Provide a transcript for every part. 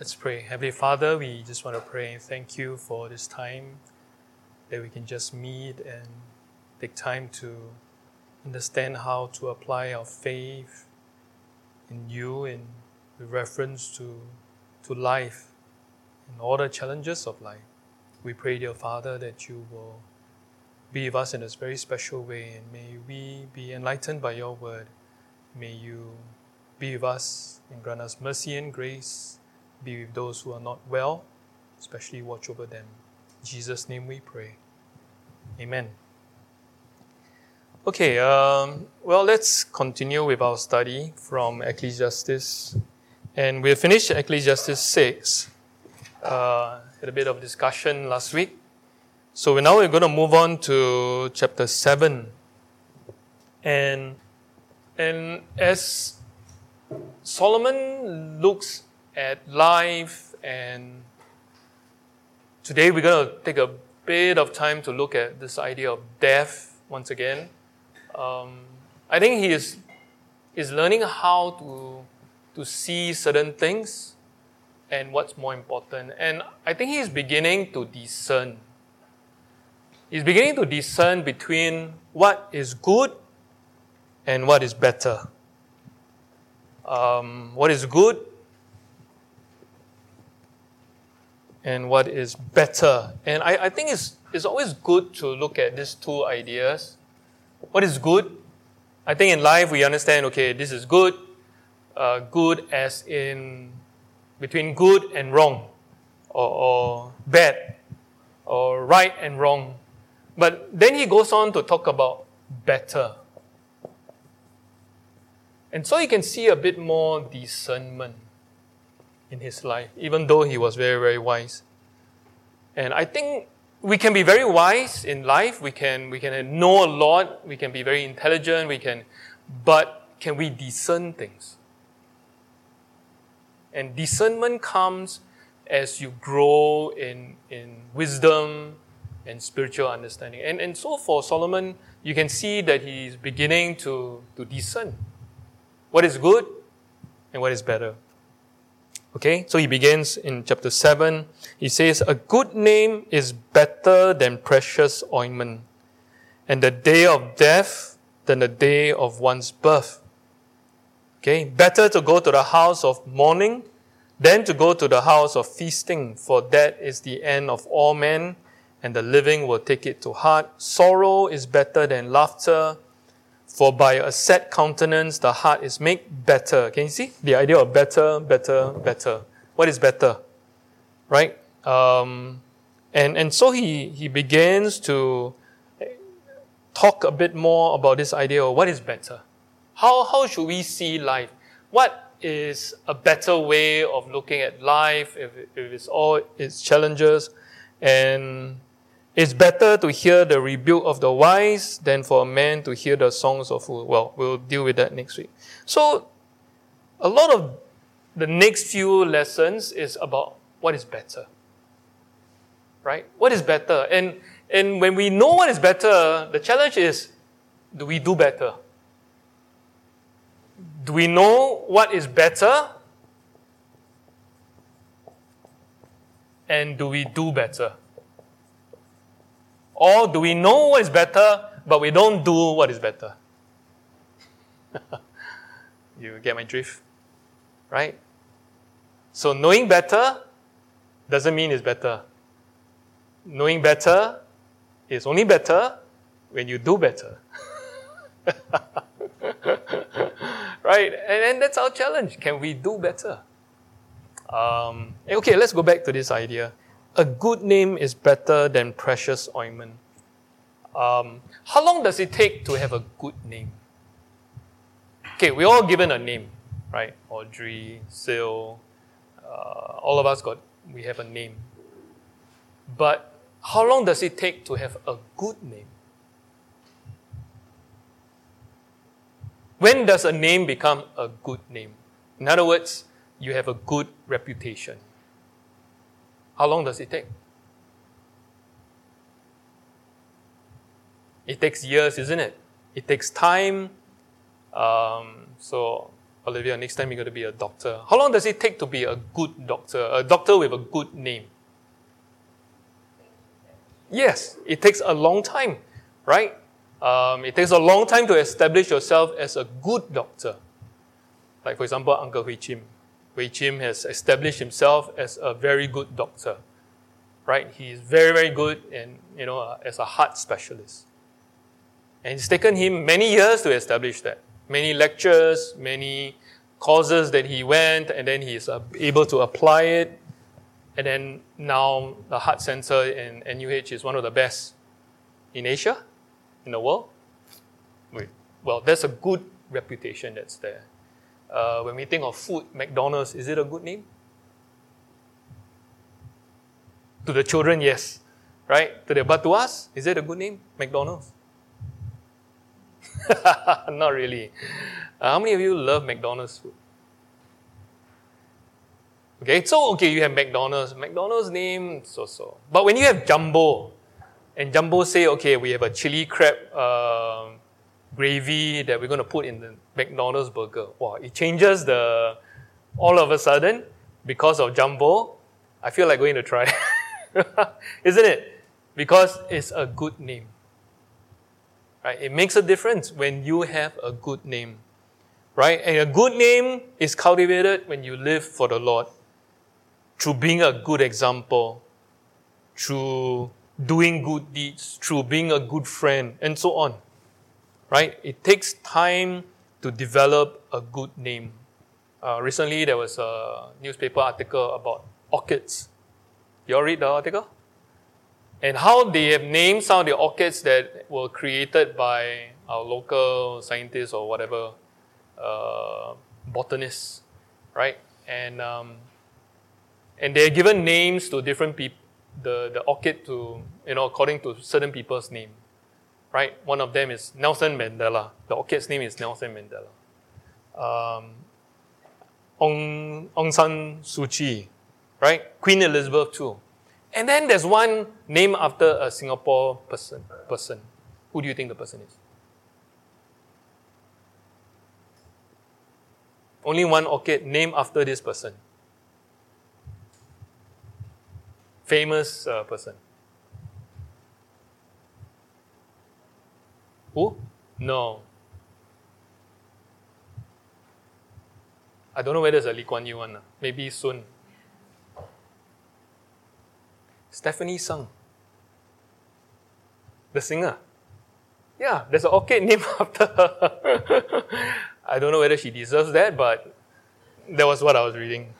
Let's pray. Heavenly Father, we just want to pray and thank you for this time that we can just meet and take time to understand how to apply our faith in you in reference to life and all the challenges of life. We pray, dear Father, that you will be with us in a very special way, and may we be enlightened by your word. May you be with us and grant us mercy and grace. Be with those who are not well, especially watch over them. In Jesus' name we pray. Amen. Okay, let's continue with our study from Ecclesiastes. And we finished Ecclesiastes 6. Had a bit of discussion last week. So now we're going to move on to chapter 7. And as Solomon looks at life, and today we're going to take a bit of time to look at this idea of death once again. I think he is learning how to see certain things and what's more important. And I think he's beginning to discern. He's beginning to discern between what is good and what is better. What is good and what is better. And I think it's always good to look at these two ideas. What is good? I think in life we understand, okay, this is good. Good as in between good and wrong, or bad, or right and wrong. But then he goes on to talk about better. And so you can see a bit more discernment in his life, even though he was very, very wise. And I think we can be very wise in life. We can know a lot. We can be very intelligent. But can we discern things? And discernment comes as you grow in wisdom and spiritual understanding. And so for Solomon, you can see that he's beginning to discern what is good and what is better. Okay, so he begins in chapter 7. He says, "A good name is better than precious ointment, and the day of death than the day of one's birth." Okay, better to go to the house of mourning than to go to the house of feasting, for that is the end of all men, and the living will take it to heart. Sorrow is better than laughter, for by a sad countenance the heart is made better. Can you see the idea of better, better, better? What is better? Right? And so he begins to talk a bit more about this idea of what is better. How should we see life? What is a better way of looking at life if it's all its challenges? And it's better to hear the rebuke of the wise than for a man to hear the songs of fools. Well, we'll deal with that next week. So, a lot of the next few lessons is about what is better. Right? What is better? And when we know what is better, the challenge is, do we do better? Do we know what is better? And do we do better? Or do we know what is better, but we don't do what is better? You get my drift? Right? So knowing better doesn't mean it's better. Knowing better is only better when you do better. Right? And that's our challenge. Can we do better? Okay, let's go back to this idea. A good name is better than precious ointment. How long does it take to have a good name? Okay, we're all given a name, right? Audrey, Sil, all of us we have a name. But how long does it take to have a good name? When does a name become a good name? In other words, you have a good reputation. How long does it take? It takes years, isn't it? It takes time. So Olivia, next time you're going to be a doctor. How long does it take to be a good doctor? A doctor with a good name? Yes, it takes a long time, right? It takes a long time to establish yourself as a good doctor. Like, for example, Uncle Hui Chim. Hui Chim has established himself as a very good doctor, right? He is very, very good in, as a heart specialist. And it's taken him many years to establish that. Many lectures, many courses that he went, and then he's able to apply it. And then now the heart center in NUH is one of the best in Asia, in the world. Well, there's a good reputation that's there. When we think of food, McDonald's, is it a good name? To the children, yes. Right? But to us, is it a good name? McDonald's? Not really. How many of you love McDonald's food? Okay, you have McDonald's. McDonald's name, so. But when you have Jumbo, and Jumbo say, okay, we have a chili crab gravy that we're going to put in the McDonald's burger. Wow, it changes all of a sudden, because of Jumbo, I feel like going to try. Isn't it? Because it's a good name. Right? It makes a difference when you have a good name. Right? And a good name is cultivated when you live for the Lord. Through being a good example, through doing good deeds, through being a good friend, and so on. Right? It takes time to develop a good name. Recently, there was a newspaper article about orchids. You all read the article? And how they have named some of the orchids that were created by our local scientists or whatever, botanists, right? And they're given names to different people, the orchid to, according to certain people's name, right? One of them is Nelson Mandela. The orchid's name is Nelson Mandela. Aung San Suu Kyi, right? Queen Elizabeth too. And then there's one named after a Singapore person. Who do you think the person is? Only one orchid named after this person. Famous person. Who? No. I don't know whether it's a Lee Kuan Yew one. Maybe soon. Stephanie Sung. The singer. Yeah, there's an orchid named after her. I don't know whether she deserves that, but that was what I was reading.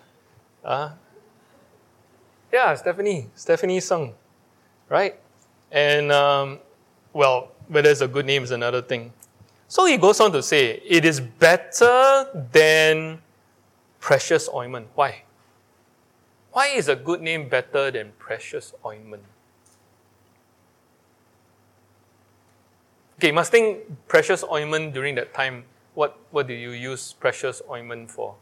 Yeah, Stephanie Sung, right? And, whether it's a good name is another thing. So he goes on to say, it is better than precious ointment. Why? Why is a good name better than precious ointment? Okay, you must think precious ointment during that time. What do you use precious ointment for?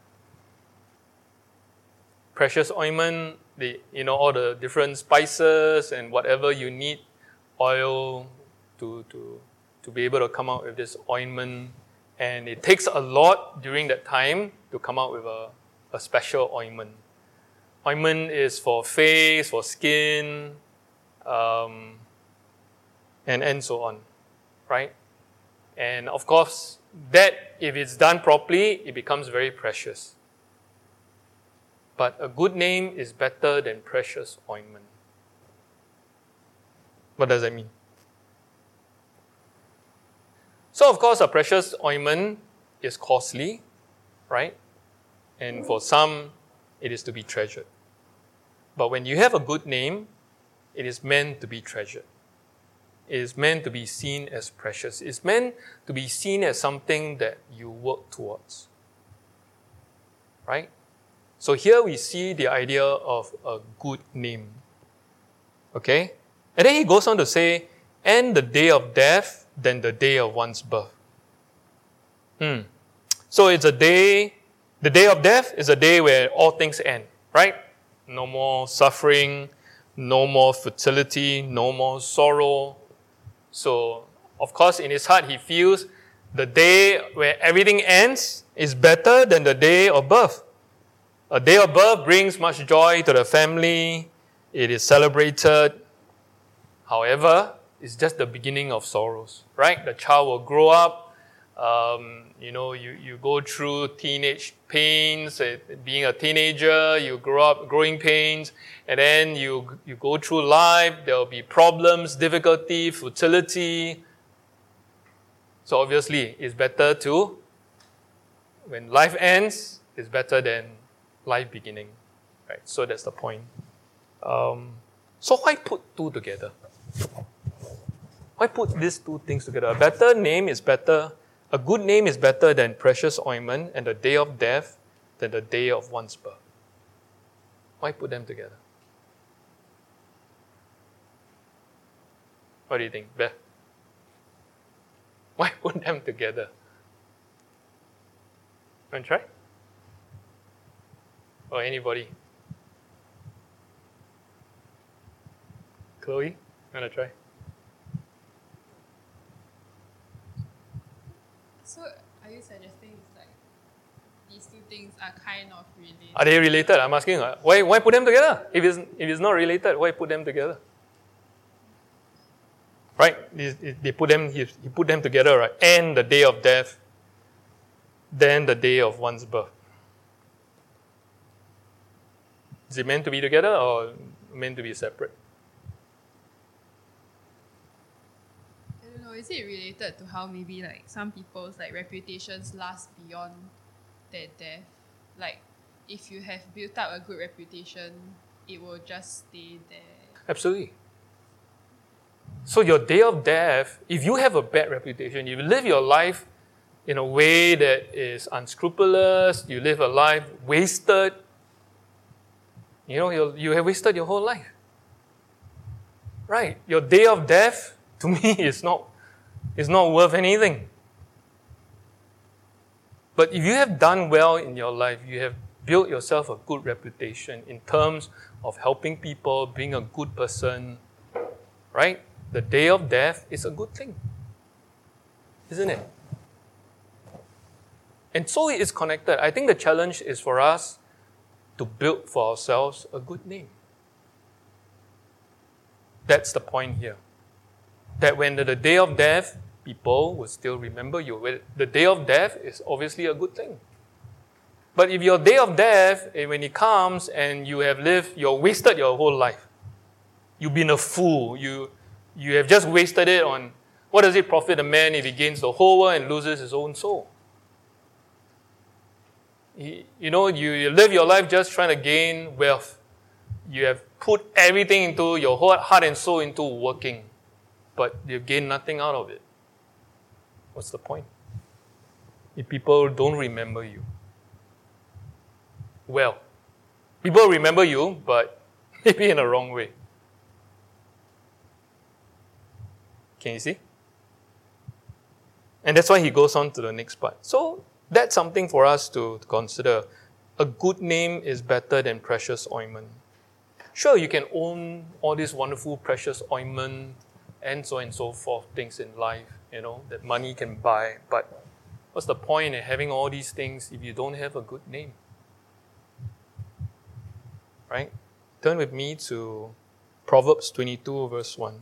Precious ointment, all the different spices and whatever you need, oil to be able to come out with this ointment. And it takes a lot during that time to come out with a special ointment. Ointment is for face, for skin, and so on, right? And of course, that, if it's done properly, it becomes very precious. But a good name is better than precious ointment. What does that mean? So, of course, a precious ointment is costly, right? And for some, it is to be treasured. But when you have a good name, it is meant to be treasured. It is meant to be seen as precious. It's meant to be seen as something that you work towards. Right? So here we see the idea of a good name. Okay? And then he goes on to say, and the day of death than the day of one's birth. So it's a day, the day of death is a day where all things end, right? No more suffering, no more fertility, no more sorrow. So, of course, in his heart, he feels the day where everything ends, is better than the day of birth. A day of birth brings much joy to the family. It is celebrated. However, it's just the beginning of sorrows, right? The child will grow up. You go through teenage pains. Being a teenager, you grow up growing pains. And then you go through life. There will be problems, difficulty, futility. So obviously, it's better when life ends, it's better than life beginning, right? So that's the point. So why put two together? Why put these two things together? A better name is better. A good name is better than precious ointment, and the day of death than the day of one's birth. Why put them together? What do you think, Beth? Why put them together? Want to try? Or anybody? Chloe, want to try? So, are you suggesting it's like these two things are kind of related? Are they related? I'm asking. Why put them together? If it's not related, why put them together? Right? He put them together, right? And the day of death, then the day of one's birth. Is it meant to be together or meant to be separate? I don't know, is it related to how maybe like some people's like reputations last beyond their death? Like if you have built up a good reputation, it will just stay there. Absolutely. So your day of death, if you have a bad reputation, you live your life in a way that is unscrupulous, you live a life wasted, you have wasted your whole life. Right? Your day of death, to me, is not worth anything. But if you have done well in your life, you have built yourself a good reputation in terms of helping people, being a good person, right? The day of death is a good thing. Isn't it? And so it is connected. I think the challenge is for us to build for ourselves a good name. That's the point here. That when the day of death, people will still remember you. The day of death is obviously a good thing. But if your day of death, when it comes and you've wasted your whole life. You've been a fool. You have just wasted it on, what does it profit a man if he gains the whole world and loses his own soul? You live your life just trying to gain wealth. You have put everything into your whole heart and soul into working, but you've gained nothing out of it. What's the point? If people don't remember you. Well, people remember you, but maybe in a wrong way. Can you see? And that's why he goes on to the next part. So that's something for us to consider. A good name is better than precious ointment. Sure, you can own all these wonderful precious ointment and so on and so forth, things in life, that money can buy. But what's the point in having all these things if you don't have a good name? Right? Turn with me to Proverbs 22, verse 1.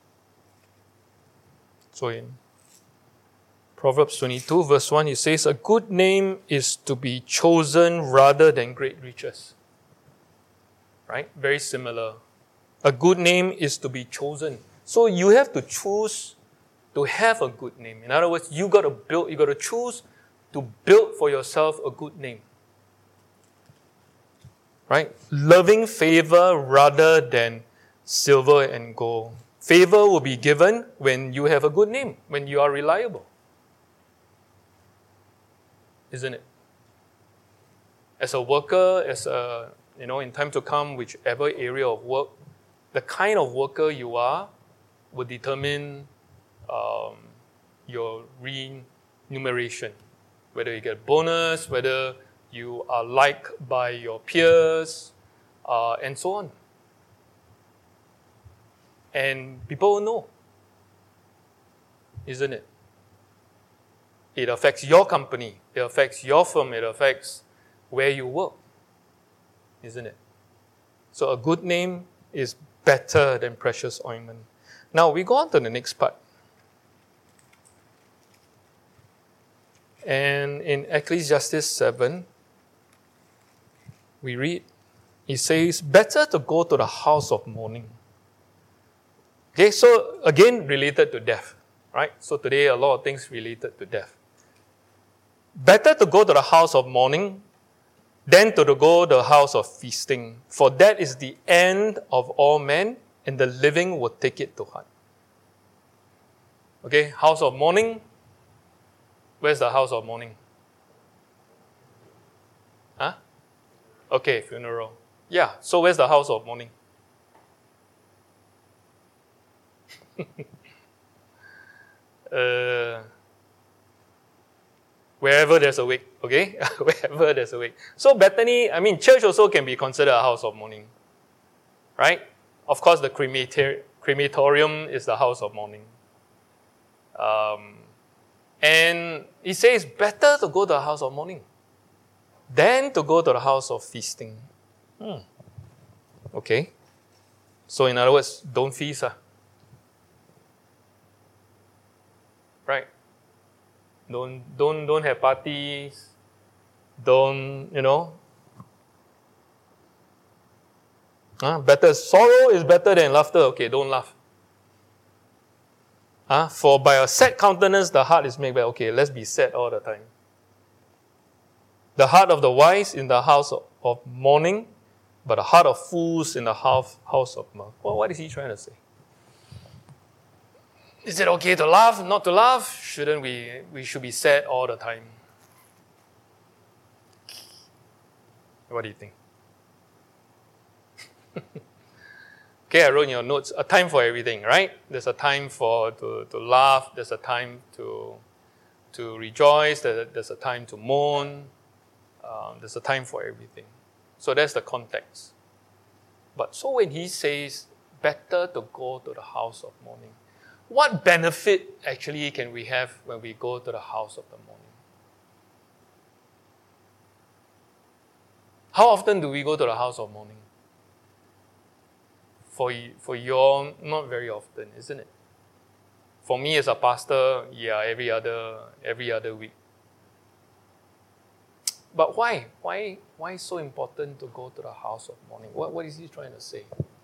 So in Proverbs 22, verse 1, it says, a good name is to be chosen rather than great riches. Right? Very similar. A good name is to be chosen. So you have to choose to have a good name. In other words, you got to choose to build for yourself a good name. Right? Loving favor rather than silver and gold. Favor will be given when you have a good name, when you are reliable. Isn't it? As a worker, in time to come, whichever area of work, the kind of worker you are will determine your remuneration. Whether you get bonus, whether you are liked by your peers, and so on. And people will know. Isn't it? It affects your company. It affects your firm. It affects where you work. Isn't it? So a good name is better than precious ointment. Now we go on to the next part. And in Ecclesiastes 7, we read, it says, better to go to the house of mourning. Okay, so again, related to death, right? So today, a lot of things related to death. Better to go to the house of mourning than to go to the house of feasting, for that is the end of all men, and the living will take it to heart. Okay, house of mourning. Where's the house of mourning? Huh? Okay, funeral. Yeah, so where's the house of mourning? Wherever there's a wake, okay? Wherever there's a wake. So Bethany, church also can be considered a house of mourning, right? Of course, the crematorium is the house of mourning. And he says, better to go to the house of mourning than to go to the house of feasting. Okay. So in other words, don't feast. Right? Don't have parties. Don't, better sorrow is better than laughter. Okay, don't laugh. For by a sad countenance the heart is made bad. Okay, let's be sad all the time. The heart of the wise in the house of mourning, but the heart of fools in the house of mirth. Well, what is he trying to say? Is it okay to laugh, not to laugh? Shouldn't we should be sad all the time? What do you think? Okay, I wrote in your notes, a time for everything, right? There's a time to laugh, there's a time to rejoice, there's a time to mourn, there's a time for everything. So that's the context. But so when he says, better to go to the house of mourning, what benefit actually can we have when we go to the house of the mourning? How often do we go to the house of mourning? For you, not very often, isn't it? For me as a pastor, yeah, every other week. But why? Why so important to go to the house of mourning? What is he trying to say?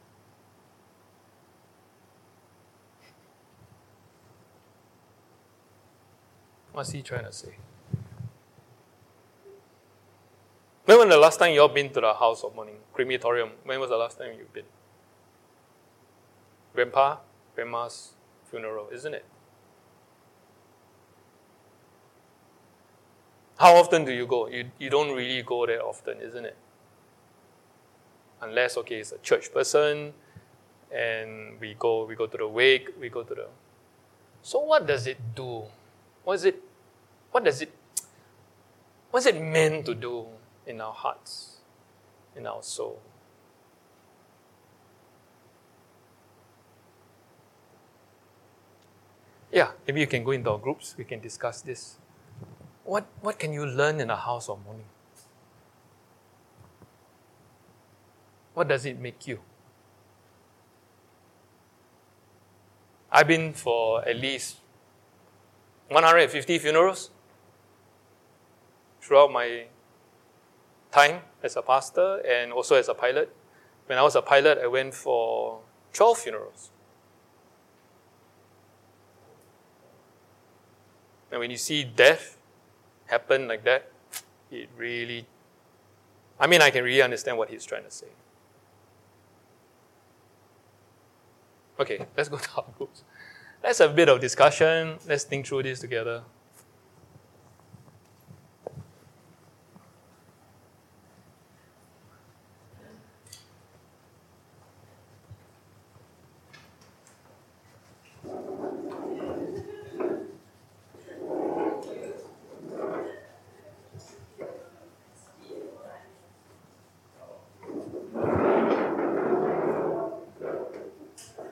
What's he trying to say? When was the last time you all been to the house of mourning? Crematorium. When was the last time you've been? Grandma's funeral, isn't it? How often do you go? You don't really go there often, isn't it? Unless, okay, it's a church person, and we go to the wake, So what does it do? What's it meant to do in our hearts, in our soul? Yeah, maybe you can go into our groups, we can discuss this. What can you learn in a house of mourning? What does it make you? I've been for at least 150 funerals throughout my time as a pastor and also as a pilot. When I was a pilot, I went for 12 funerals. And when you see death happen like that, it really, I can really understand what he's trying to say. Okay, let's go to our groups. Let's have a bit of discussion. Let's think through this together.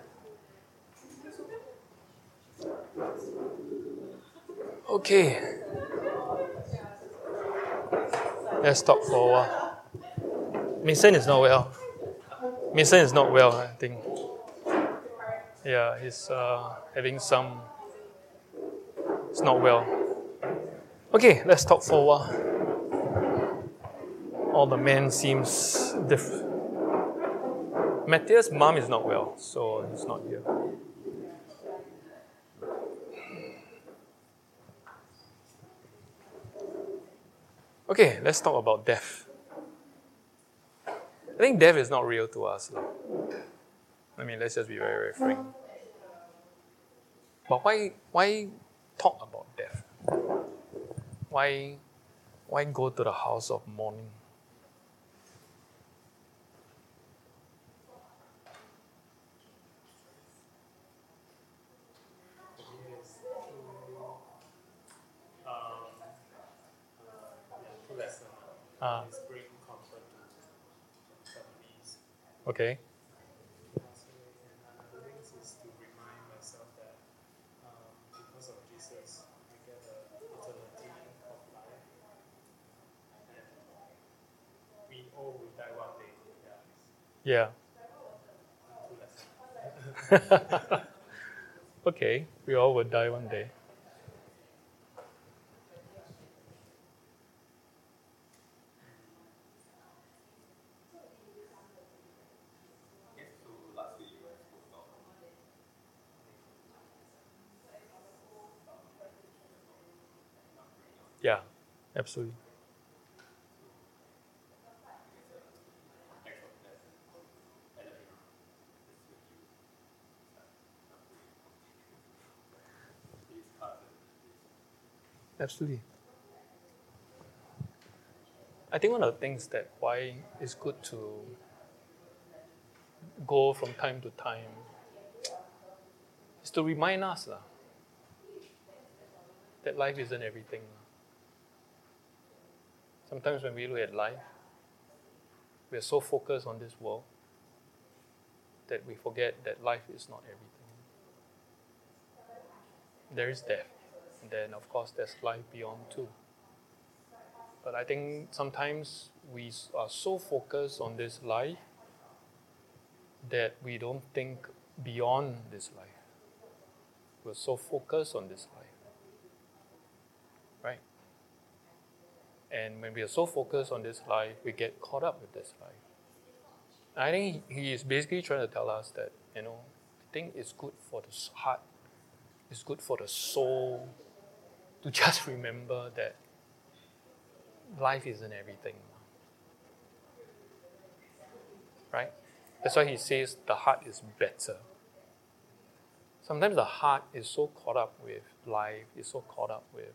Okay. Let's talk for a while. Mason is not well. Mason is not well, I think. Yeah, he's having some... It's not well. Okay, let's talk for a while. All the men seems different. Matthias' mom is not well, so he's not here. Okay, let's talk about death. I think death is not real to us. I mean, let's just be very, very frank. But why talk about death? Why go to the house of mourning? Bring comfort to families. Okay. Another thing is to remind myself that because of Jesus, we get the eternity of life. And we all will die one day. Yeah. Two lessons. Okay, we all will die one day. Yeah, absolutely. Absolutely. I think one of the things that why it's good to go from time to time is to remind us that life isn't everything. Sometimes when we look at life, we are so focused on this world that we forget that life is not everything. There is death, and then of course there's life beyond too. But I think sometimes we are so focused on this life that we don't think beyond this life. We're so focused on this life, right? And when we are so focused on this life, we get caught up with this life. I think he is basically trying to tell us that, I think it's good for the heart, it's good for the soul to just remember that life isn't everything. Right? That's why he says the heart is better. Sometimes the heart is so caught up with life, is so caught up with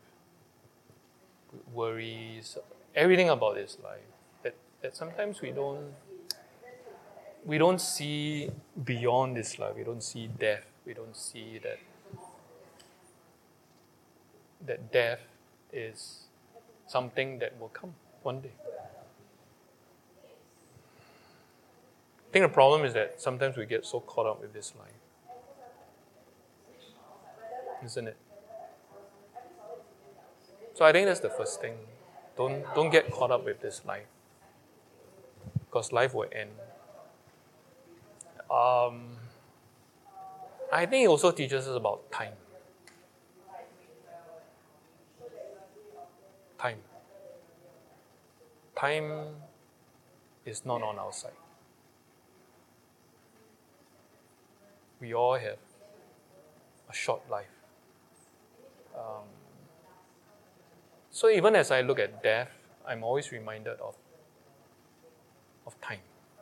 worries, everything about this life, that sometimes we don't see beyond this life. We don't see death. We don't see that death is something that will come one day. I think the problem is that sometimes we get so caught up with this life. Isn't it? So I think that's the first thing. Don't get caught up with this life. Because life will end. I think it also teaches us about time. Time. Time is not on our side. We all have a short life. So even as I look at death, I'm always reminded of time.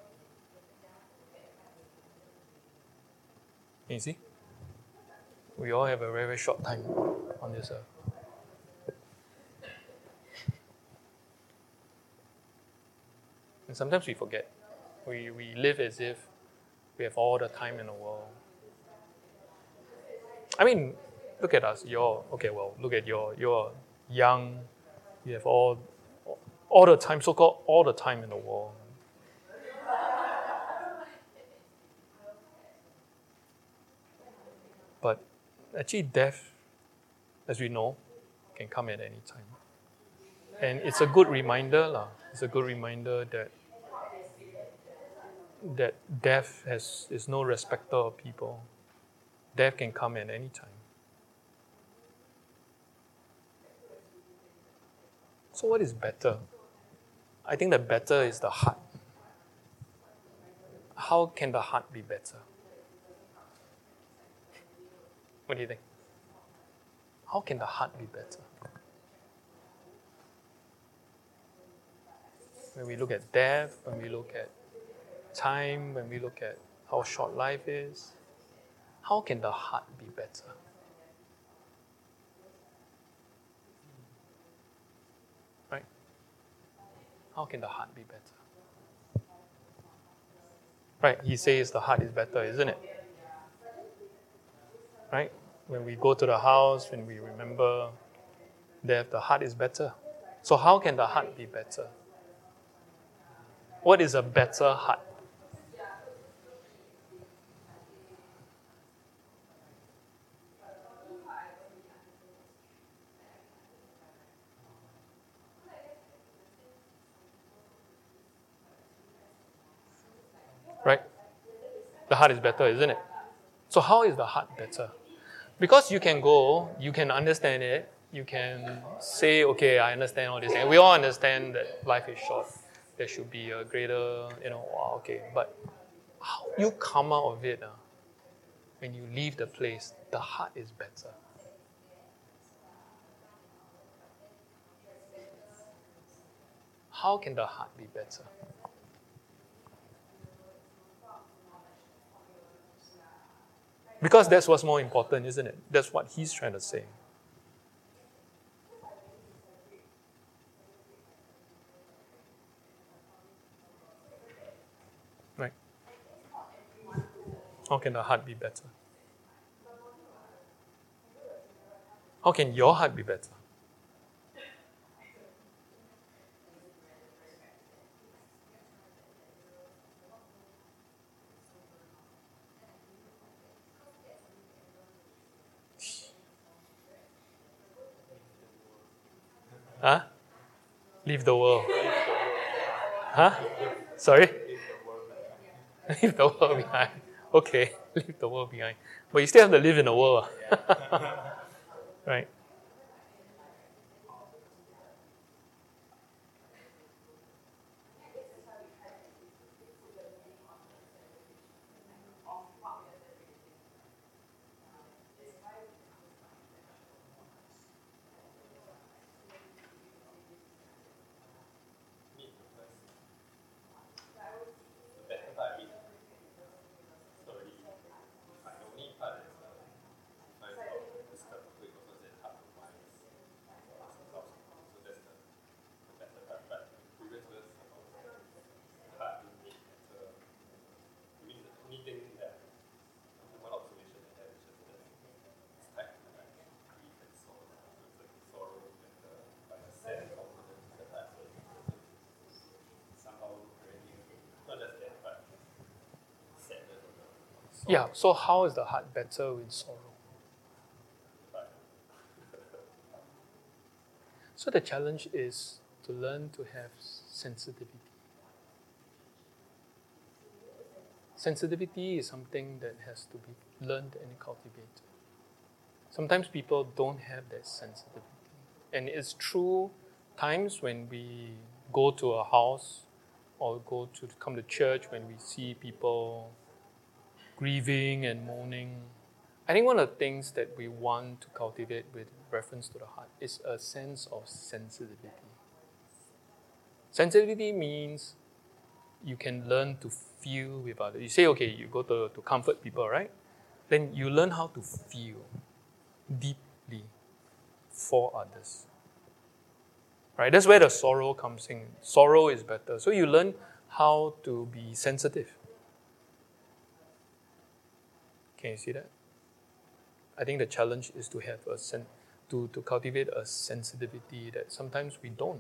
You see? We all have a very, very short time on this earth. And sometimes we forget. We live as if we have all the time in the world. I mean, look at us. Look at you're young. You have all the time, so-called all the time in the world. But actually death, as we know, can come at any time. And it's a good reminder, lah. It's a good reminder that death is no respecter of people. Death can come at any time. So what is better? I think the better is the heart. How can the heart be better? What do you think? How can the heart be better? When we look at death, when we look at time, when we look at how short life is, how can the heart be better? Right? How can the heart be better? Right, he says the heart is better, isn't it? Right? When we go to the house, when we remember death, the heart is better. So how can the heart be better? What is a better heart? Right? The heart is better, isn't it? So how is the heart better? Because you can go, you can understand it, you can say, okay, I understand all this. And we all understand that life is short. There should be a greater, okay. But how you come out of it, when you leave the place, the heart is better. How can the heart be better? Because that's what's more important, isn't it? That's what he's trying to say. Right? How can the heart be better? How can your heart be better? Huh? Leave the world. Huh? Sorry? Leave the world behind. Okay, leave the world behind. But you still have to live in the world. Right? Yeah, so how is the heart better with sorrow? So the challenge is to learn to have sensitivity. Sensitivity is something that has to be learned and cultivated. Sometimes people don't have that sensitivity. And it's true times when we go to a house or come to church when we see people grieving and mourning. I think one of the things that we want to cultivate with reference to the heart is a sense of sensitivity. Sensitivity means you can learn to feel with others. You say, okay, you go to comfort people, right? Then you learn how to feel deeply for others. Right? That's where the sorrow comes in. Sorrow is better. So you learn how to be sensitive. Can you see that? I think the challenge is to have to cultivate a sensitivity that sometimes we don't.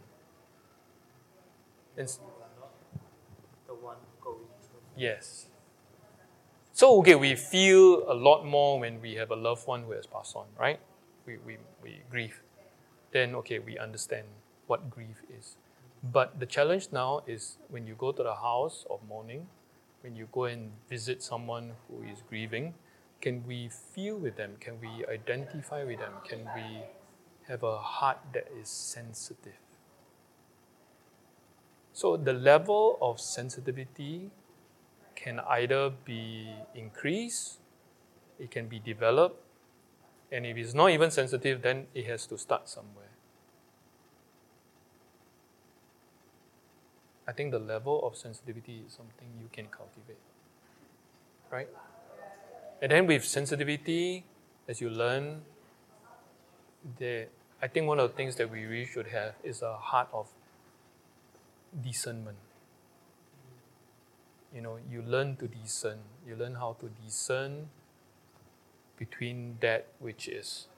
And The one going through. yes. So okay, we feel a lot more when we have a loved one who has passed on, right? We grieve. Then okay, we understand. what grief is. But the challenge now is when you go to the house of mourning, when you go and visit someone who is grieving, can we feel with them? Can we identify with them? Can we have a heart that is sensitive? So the level of sensitivity can either be increased, it can be developed, and if it's not even sensitive, then it has to start somewhere. I think the level of sensitivity is something you can cultivate, right? And then with sensitivity, as you learn, I think one of the things that we really should have is a heart of discernment. You learn to discern. You learn how to discern between that which is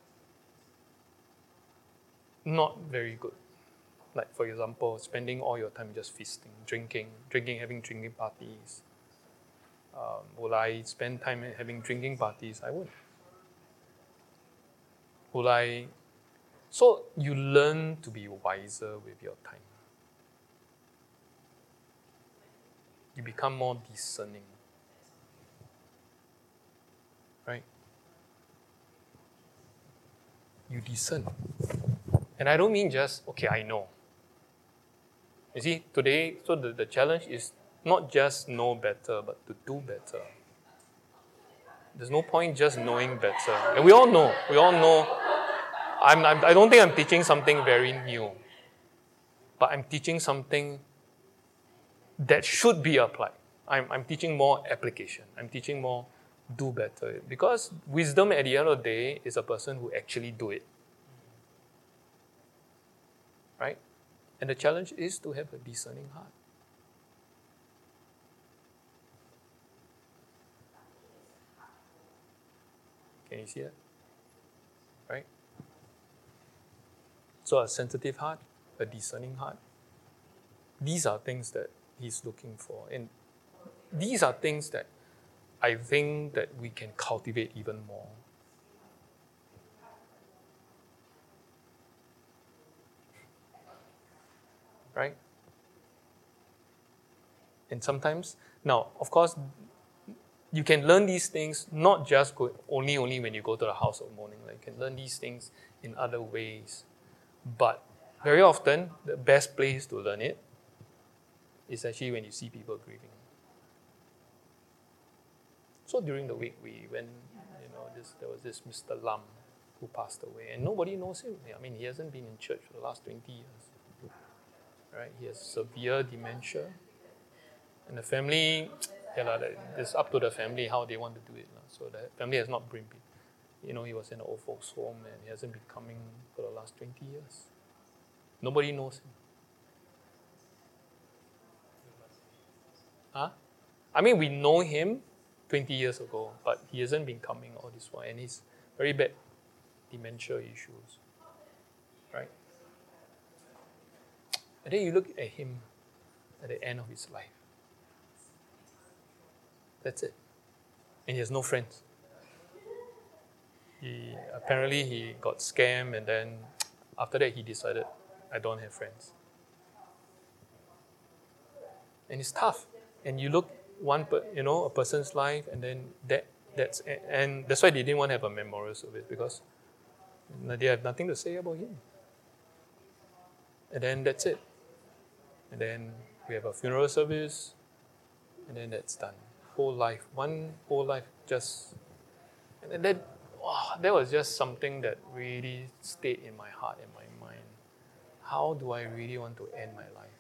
not very good. Like, for example, spending all your time just feasting, drinking, having drinking parties. Will I spend time having drinking parties? I won't. So you learn to be wiser with your time. You become more discerning. Right? You discern. And I don't mean just, okay, I know. You see, today, so the challenge is not just know better, but to do better. There's no point just knowing better. And we all know. I don't think I'm teaching something very new. But I'm teaching something that should be applied. I'm teaching more application. I'm teaching more do better. Because wisdom at the end of the day is a person who actually do it. Right? And the challenge is to have a discerning heart. Can you see that? Right? So a sensitive heart, a discerning heart. These are things that he's looking for. And these are things that I think that we can cultivate even more. Right? And sometimes, now, of course, you can learn these things not just only when you go to the house of mourning. Like, you can learn these things in other ways. But very often, the best place to learn it is actually when you see people grieving. So during the week, we went, there was this Mr. Lam who passed away, and nobody knows him. I mean, he hasn't been in church for the last 20 years. Right? He has severe dementia. And the family, it's up to the family how they want to do it. So the family has not bring people. He was in an old folks' home and he hasn't been coming for the last 20 years. Nobody knows him. Huh? I mean, we know him 20 years ago, but he hasn't been coming all this while, and he's very bad dementia issues. Right? And then you look at him at the end of his life. That's it. And he has no friends. Apparently he got scammed, and then after that he decided, I don't have friends. And it's tough. And you look a person's life, and then that's why they didn't want to have a memorial service, because they have nothing to say about him. And then that's it. And then we have a funeral service, and then that's done. One whole life just, and then that was just something that really stayed in my heart and my mind. How do I really want to end my life?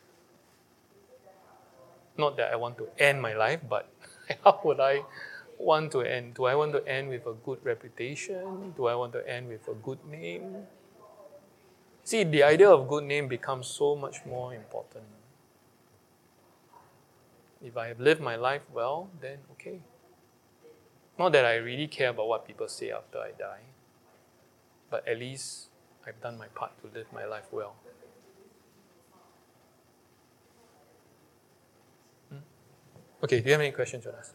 Not that I want to end my life, but how would I want to end? Do I want to end with a good reputation? Do I want to end with a good name? See, the idea of good name becomes so much more important. If I have lived my life well, then okay. Not that I really care about what people say after I die, but at least I've done my part to live my life well. Okay, do you have any questions, Jonas?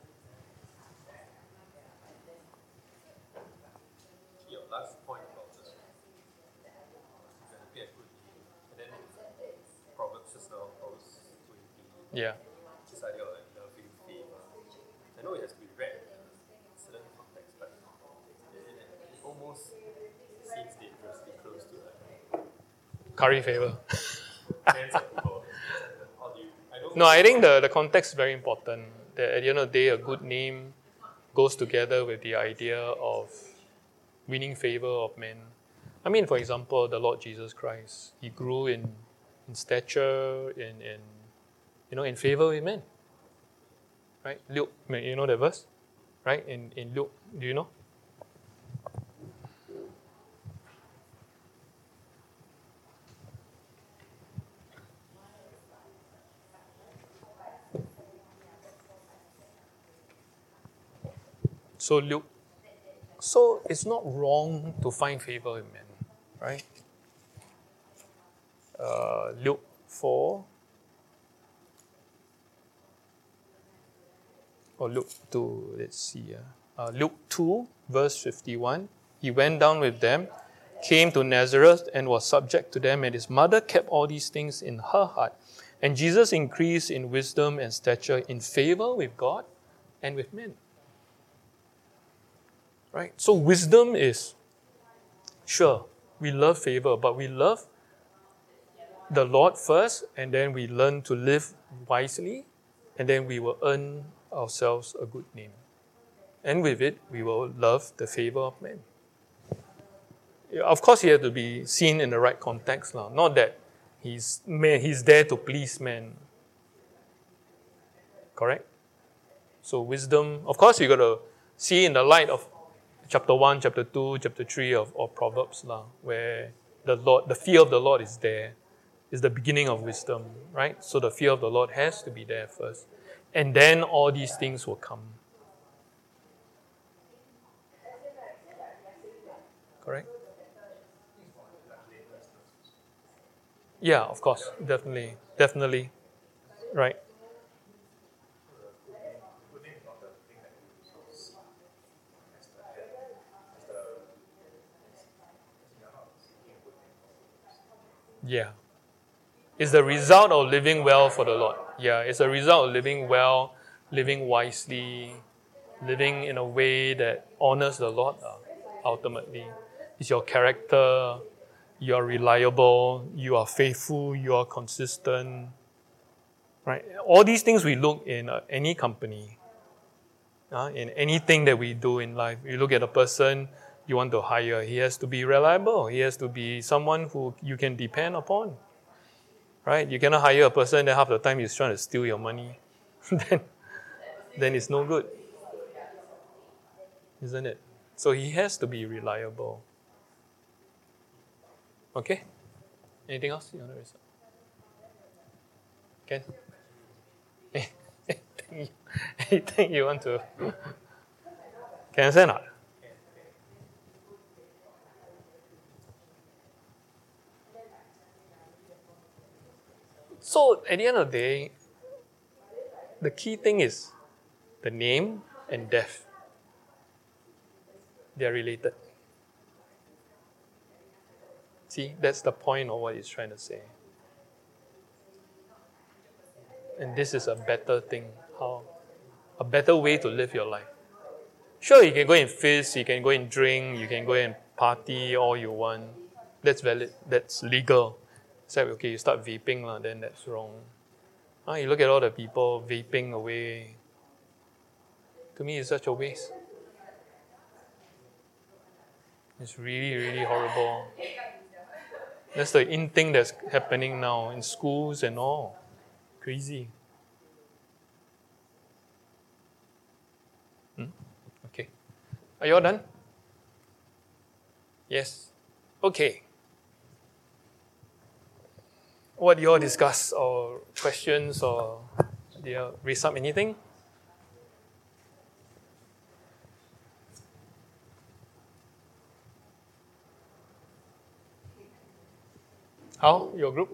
Your last point about this, you can be a good name, and then Curry favor. Hands at people. How do you? I don't. No, I think the context is very important. That at the end of the day, a good name goes together with the idea of winning favor of men. I mean, for example, the Lord Jesus Christ, he grew in stature, in favor with men. Right? Luke, you know that verse? Right? In Luke, do you know? So Luke, so it's not wrong to find favor in men, right? Luke 4 or Luke 2, let's see. Luke 2, verse 51. He went down with them, came to Nazareth, and was subject to them, and his mother kept all these things in her heart. And Jesus increased in wisdom and stature, in favor with God and with men. Right? So wisdom is, sure, we love favor, but we love the Lord first, and then we learn to live wisely, and then we will earn ourselves a good name. And with it, we will love the favor of men. Of course, he has to be seen in the right context now. Not that he's there to please men. Correct? So wisdom, of course, you got to see in the light of chapter 1, chapter 2, chapter 3 of Proverbs, where the fear of the Lord is there. Is the beginning of wisdom, right? So the fear of the Lord has to be there first. And then all these things will come. Correct? Yeah, of course. Definitely. Definitely. Right. Yeah. It's the result of living well for the Lord. Yeah, it's a result of living well, living wisely, living in a way that honors the Lord ultimately. It's your character, you are reliable, you are faithful, you are consistent. Right? All these things we look in any company, in anything that we do in life. You look at a person you want to hire, he has to be reliable. He has to be someone who you can depend upon. Right? You cannot hire a person that half the time he's trying to steal your money. then it's no good. Isn't it? So he has to be reliable. Okay? Anything else you want to research? Ken? Anything you want to? Can I say not? So at the end of the day, the key thing is the name and death. They are related. See, that's the point of what he's trying to say. And this is a better thing, a better way to live your life. Sure, you can go and feast, you can go and drink, you can go and party all you want. That's valid, that's legal. Except, okay, you start vaping, then that's wrong. You look at all the people vaping away. To me, it's such a waste. It's really, really horrible. That's the in thing that's happening now in schools and all. Crazy. Okay. Are you all done? Yes. Okay. What do you all discuss or questions or do you raise up anything? How? Your group?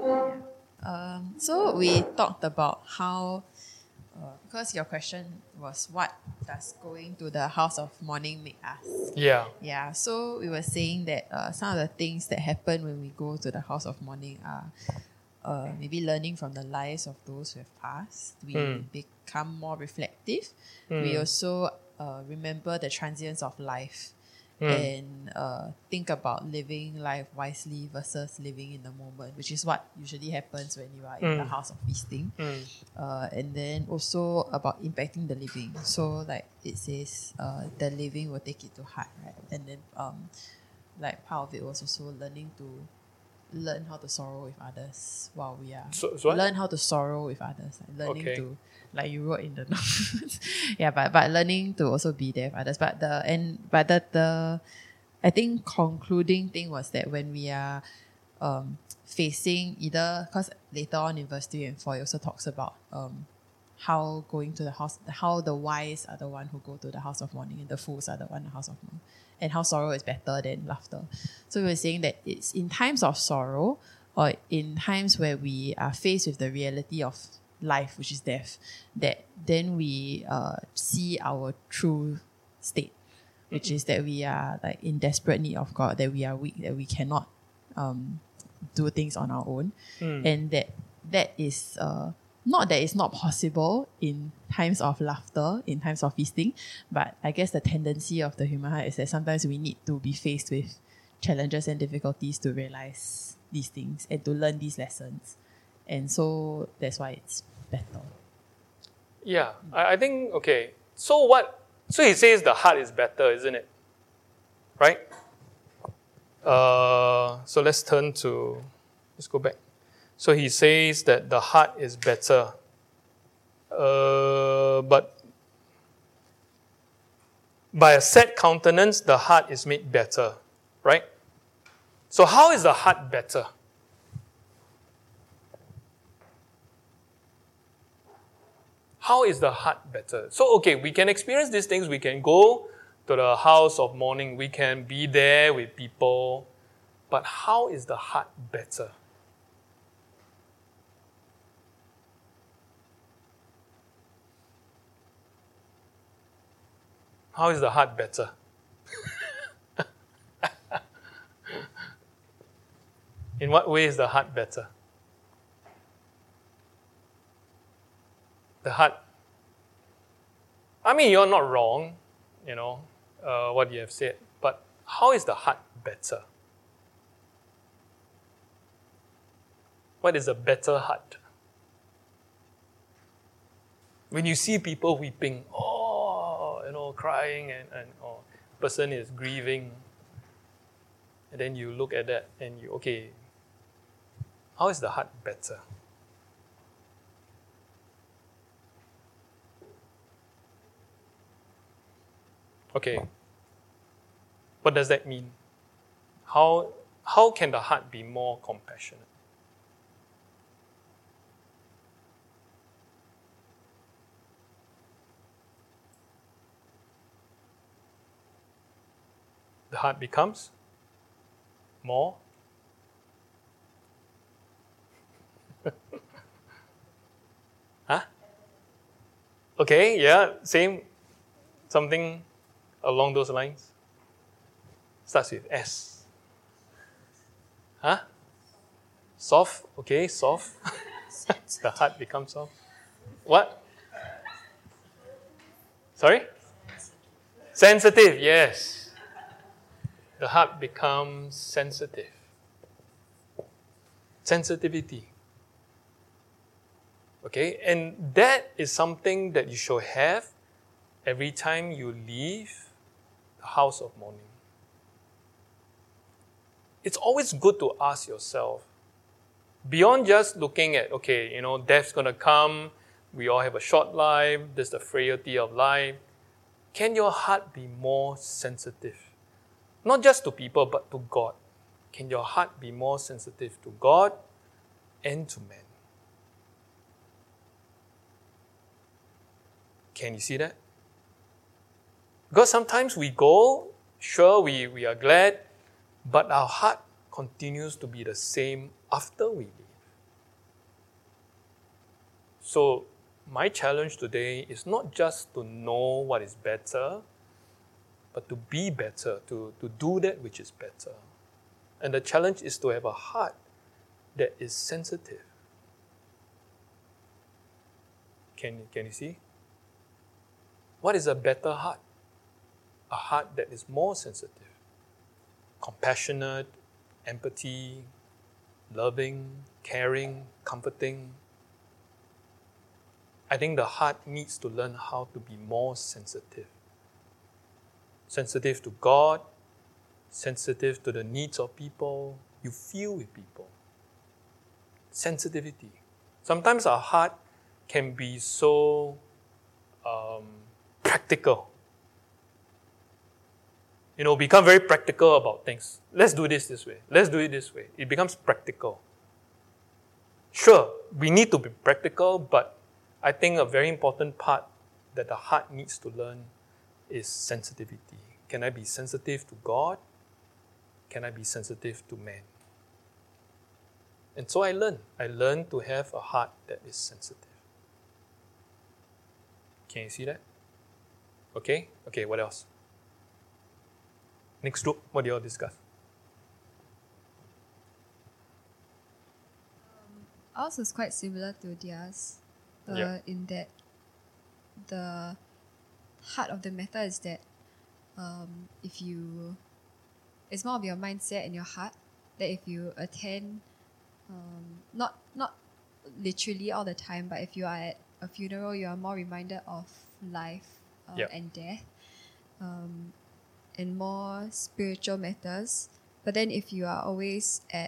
So we talked about how, because your question was what does going to the house of mourning make us? Yeah. Yeah, so we were saying that some of the things that happen when we go to the house of mourning are maybe learning from the lives of those who have passed. We become more reflective. We also remember the transience of life. and think about living life wisely versus living in the moment, which is what usually happens when you are in the house of feasting. And then also about impacting the living. So like it says, the living will take it to heart, right? And then like part of it was also learn how to sorrow with others while we are So what? learn how to sorrow with others, like learning Okay. to, like you wrote in the notes. Yeah, but learning to also be there for others. But the I think concluding thing was that when we are facing either, because later on in verse 3 and 4 it also talks about how going to the house, how the wise are the one who go to the house of mourning and the fools are the one in the house of mourning, and how sorrow is better than laughter. So we were saying that it's in times of sorrow, or in times where we are faced with the reality of life, which is death, that then we see our true state, which is that we are like in desperate need of God, that we are weak, that we cannot do things on our own, and that is not that it's not possible in times of laughter, in times of feasting, but I guess the tendency of the human heart is that sometimes we need to be faced with challenges and difficulties to realize these things and to learn these lessons. And so that's why it's better. Yeah, I think, okay. So what? So he says the heart is better, isn't it? Right? So let's go back. So he says that the heart is better. But by a set countenance, the heart is made better. Right? So how is the heart better? How is the heart better? So, okay, we can experience these things. We can go to the house of mourning. We can be there with people. But how is the heart better? How is the heart better? In what way is the heart better? The heart. I mean, you're not wrong, what you have said. But how is the heart better? What is a better heart? When you see people weeping, crying, and person is grieving, and then you look at that and how is the heart better? Okay, what does that mean? How can the heart be more compassionate? The heart becomes more huh? Okay, yeah, same, something along those lines. Starts with S. Huh? Soft, okay, soft. The heart becomes soft. What? Sorry? Sensitive, yes. The heart becomes sensitive. Sensitivity. Okay, and that is something that you should have every time you leave the house of mourning. It's always good to ask yourself, beyond just looking at, death's going to come, we all have a short life, there's the frailty of life. Can your heart be more sensitive? Not just to people, but to God. Can your heart be more sensitive to God and to man? Can you see that? Because sometimes we go, sure, we are glad, but our heart continues to be the same after we leave. So, my challenge today is not just to know what is better, but to be better, to do that which is better. And the challenge is to have a heart that is sensitive. Can you see? What is a better heart? a heart that is more sensitive, compassionate, empathy, loving, caring, comforting. I think the heart needs to learn how to be more sensitive. Sensitive to God, sensitive to the needs of people. You feel with people. Sensitivity. Sometimes our heart can be so practical. Become very practical about things. Let's do this way. Let's do it this way. It becomes practical. Sure, we need to be practical, but I think a very important part that the heart needs to learn is sensitivity. Can I be sensitive to God? Can I be sensitive to man? And so I learn to have a heart that is sensitive. Can you see that? Okay, what else? Next group, what do you all discuss? Ours was quite similar to Dia's, in that the heart of the matter is that it's more of your mindset and your heart, that if you attend, not literally all the time, but if you are at a funeral, you are more reminded of life and death, and more spiritual matters. But then if you are always at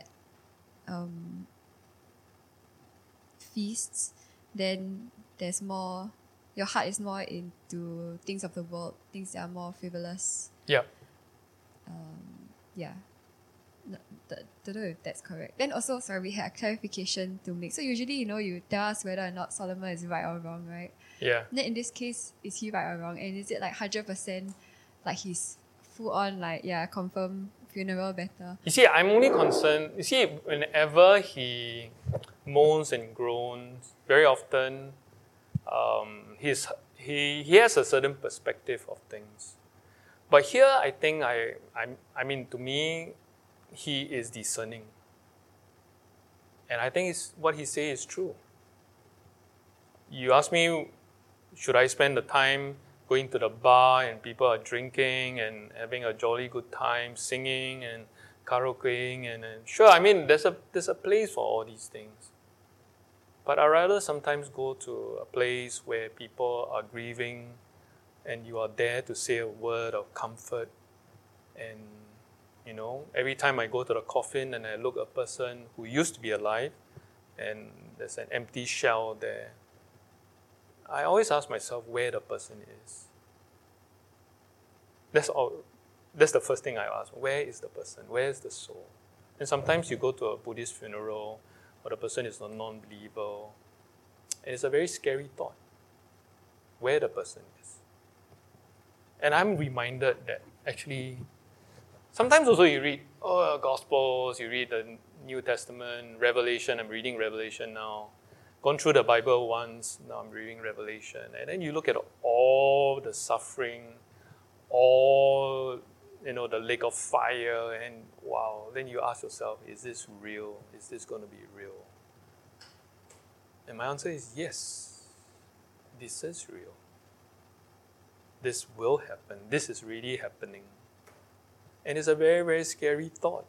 feasts, then there's more, your heart is more into things of the world, things that are more frivolous. Yeah. Don't know if that's correct. Then also, sorry, we had a clarification to make. So usually, you tell us whether or not Solomon is right or wrong, right? Yeah. Then in this case, is he right or wrong? And is it like 100% like he's full on confirm funeral better? You see, I'm only concerned, whenever he moans and groans, very often he has a certain perspective of things. But here, I think, to me, he is discerning. And I think what he says is true. You ask me, should I spend the time going to the bar and people are drinking and having a jolly good time, singing and karaokeing, and sure, there's a place for all these things. But I'd rather sometimes go to a place where people are grieving and you are there to say a word of comfort. And, every time I go to the coffin and I look at a person who used to be alive and there's an empty shell there, I always ask myself where the person is. That's all. That's the first thing I ask. Where is the person? Where is the soul? And sometimes you go to a Buddhist funeral or the person is a non-believer, and it's a very scary thought. Where the person is. And I'm reminded that actually, sometimes also you read Gospels, you read the New Testament, Revelation. I'm reading Revelation now. Gone through the Bible once, now I'm reading Revelation. And then you look at all the suffering, all, the lake of fire, and wow, then you ask yourself, is this real? Is this going to be real? And my answer is yes, this is real. This will happen. This is really happening. And it's a very, very scary thought.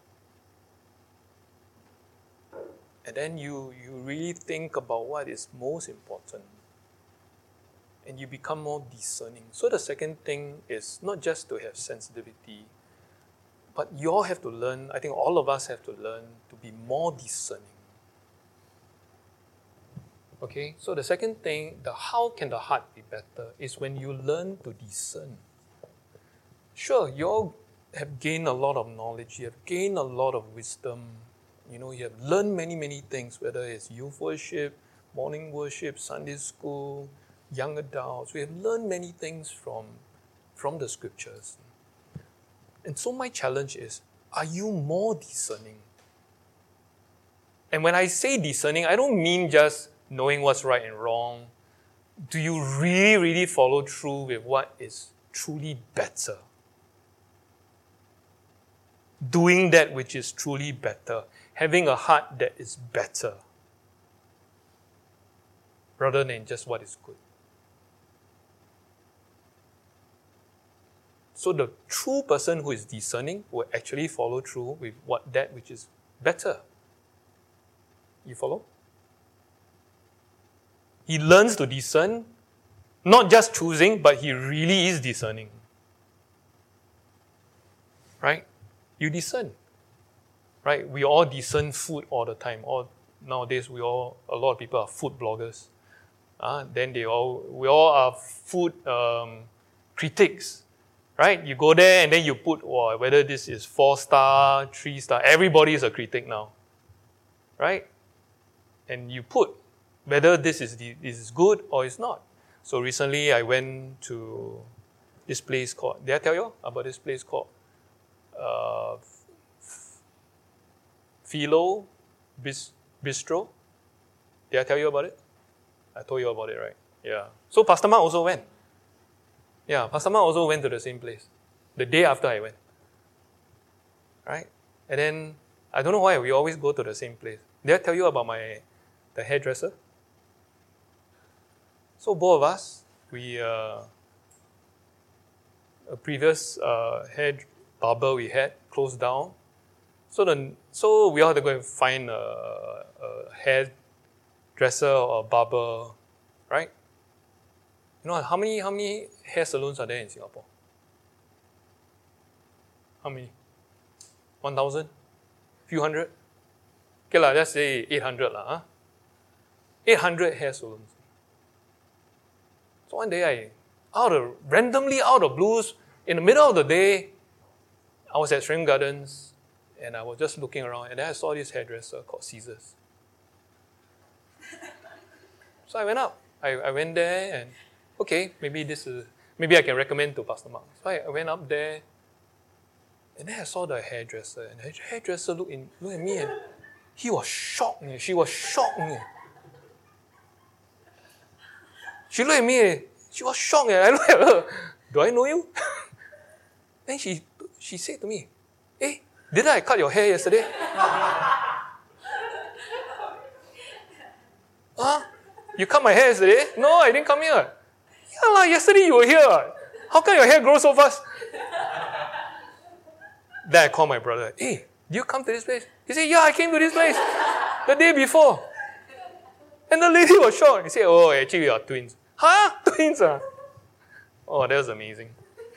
And then you really think about what is most important. And you become more discerning. So the second thing is not just to have sensitivity, but you all have to learn, I think all of us have to learn to be more discerning. Okay, so the second thing, how can the heart be better, is when you learn to discern. Sure, you all have gained a lot of knowledge, you have gained a lot of wisdom, you have learned many, many things, whether it's youth worship, morning worship, Sunday school, young adults. We have learned many things from the scriptures. And so my challenge is, are you more discerning? And when I say discerning, I don't mean just knowing what's right and wrong. Do you really, really follow through with what is truly better? Doing that which is truly better. Having a heart that is better. Rather than just what is good. So the true person who is discerning will actually follow through with that which is better. You follow? He learns to discern, not just choosing, but he really is discerning. Right? You discern. Right? We all discern food all the time. Nowadays, a lot of people are food bloggers. Then we all are food critics. Right? You go there and then you put whether this is 4-star, 3-star. Everybody is a critic now. Right? And you put whether this is good or it's not. So recently I went to this place called, did I tell you about this place called Philo Bistro? Did I tell you about it? I told you about it, right? Yeah. So Pastor Mark also went. Yeah, Pastor Mark also went to the same place the day after I went. Right? And then, I don't know why we always go to the same place. Did I tell you about the hairdresser? So both of us, a previous hair barber we had closed down. So we all had to go and find a hairdresser or a barber, right? You know how many hair salons are there in Singapore? How many? 1,000? Few hundred? Okay lah, let's say 800 lah. Huh? 800 hair salons. So one day randomly out of blues, in the middle of the day, I was at Serangoon Gardens and I was just looking around and then I saw this hairdresser called Caesars. So I went up. I went there and okay, maybe I can recommend to Pastor Mark. So I went up there and then I saw the hairdresser and the hairdresser looked at me and he was shocked. She was shocked. She looked at me, she was shocked. I looked at her, do I know you? Then she said to me, hey, didn't I cut your hair yesterday? Huh? You cut my hair yesterday? No, I didn't come here. Yeah lah, yesterday you were here. How come your hair grows so fast? Then I called my brother, hey, did you come to this place? He said, yeah, I came to this place the day before. And the lady was shocked. He said, oh, actually we are twins. Huh? Twins? Oh, that was amazing.